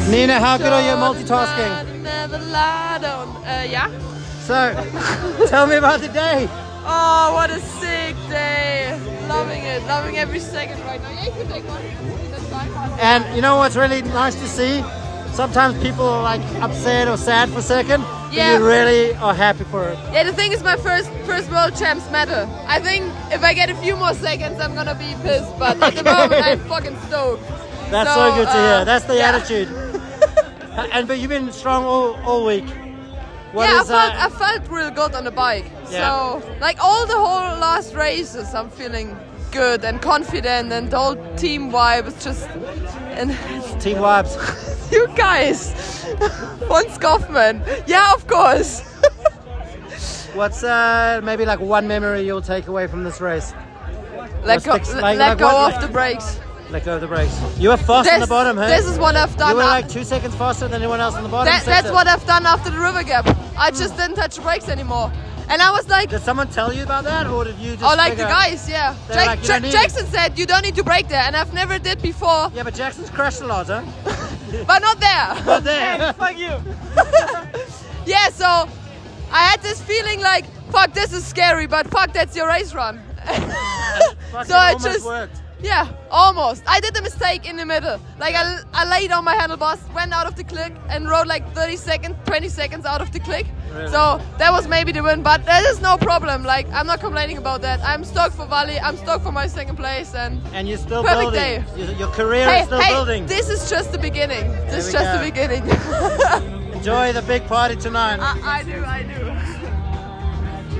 Nina, how good are you at multitasking? Yeah. So, tell me about the day. Oh, what a sick day. Loving it. Loving every second right now. Yeah, you can take one. That's fine. And you know what's really nice to see? Sometimes people are like upset or sad for a second. Yeah. But you really are happy for it. Yeah, the thing is my first World Champs medal. I think if I get a few more seconds, I'm gonna be pissed. But at the moment, I'm fucking stoked. That's so good to hear. That's the yeah. attitude. But you've been strong all week. I felt real good on the bike. Yeah. So, like all the whole last races, I'm feeling good and confident, and the whole team vibe is just. And team vibes. You guys, Von Scoffman. Yeah, of course. What's maybe like one memory you'll take away from this race? Let go of the brakes. Let go of the brakes. You were fast on the bottom, hey? This is what I've done. You were like 2 seconds faster than anyone else on the bottom. That's what I've done after the river gap. I just didn't touch the brakes anymore. And I was like... Did someone tell you about that, or did you just Oh, like the guys, yeah. Jackson said, you don't need to brake there, and I've never did before. Yeah, but Jackson's crashed a lot, huh? But not there. Not there. Hey, fuck you. Yeah, so I had this feeling like, fuck, this is scary, but fuck, that's your race run. So I just worked. Yeah, almost. I did a mistake in the middle. Like I laid on my handlebars, went out of the click, and rode like 30 seconds, 20 seconds out of the click. Really? So that was maybe the win, but that is no problem. Like I'm not complaining about that. I'm stoked for Vali. I'm stoked for my second place, and you're still perfect building. Day. Your career is still building. This is just the beginning. This is just the beginning. Enjoy the big party tonight. I do.